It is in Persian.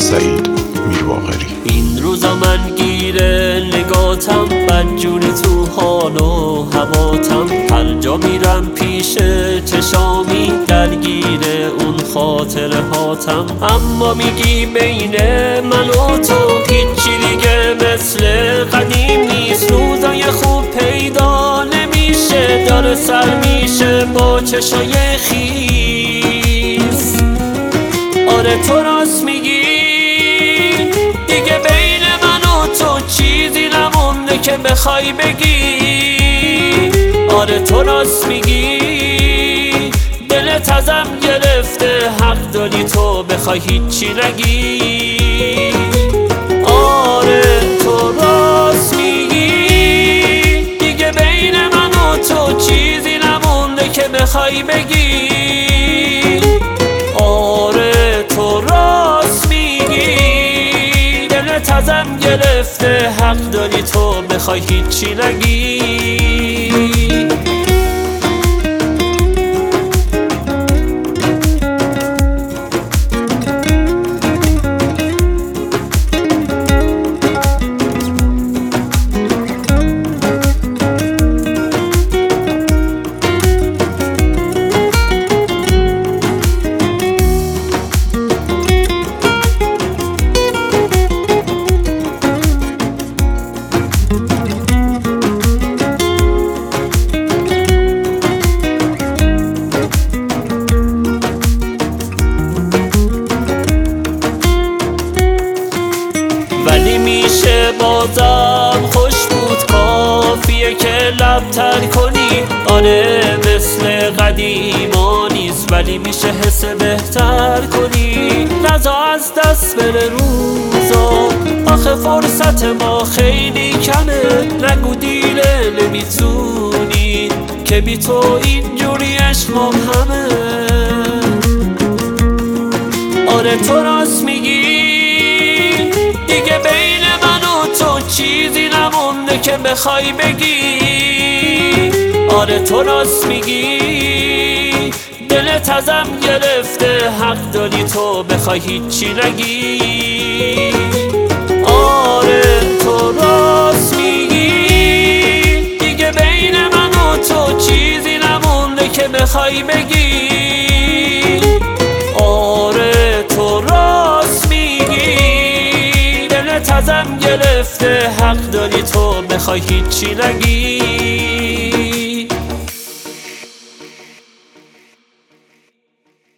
سعید میرباقری. این روزا من گیره نگاتم، بدجوری تو حال و هواتم، هر جا میرم پیش چشامی درگیر اون خاطره هاتم. اما میگی بین من و تو هیچی دیگه مثل قدیم نیست، روزای خوب پیدا نمیشه، داره سر میشه با چشای خیس. آره تو راست میگی، دیگه بین من و تو چیزی نمونده که بخوای بگی. آره تو راست میگی، دلت ازم گرفته، حق داری تو بخوای هیچی نگی. آره تو راست میگی، دیگه بین من و تو چیزی نمونده که بخوای بگی. آره تو راست میگی، دلت ازم گرفته، حق داری تو بخوای هیچی نگی. ولی میشه بازم خوش بود، کافیه که لب تر کنی. آره مثل قدیما نیست، ولی میشه حس بهتر کنی. نزا از دست بره روزا، آخه فرصت ما خیلی کمه. نگو دیره نمیتونی، که بی تو اینجوری عشق مبهمه. آره تو راست میگی، دیگه بین من و تو چیزی نمونده که بخوای بگی. آره تو راست میگی، دلت ازم گرفته، حق داری تو بخوای هیچی نگی. آره تو راست میگی، دیگه بین من و تو چیزی نمونده که بخوای بگی. آره تو راست میگی، ازم گرفته، حق داری تو بخوای هیچی نگی.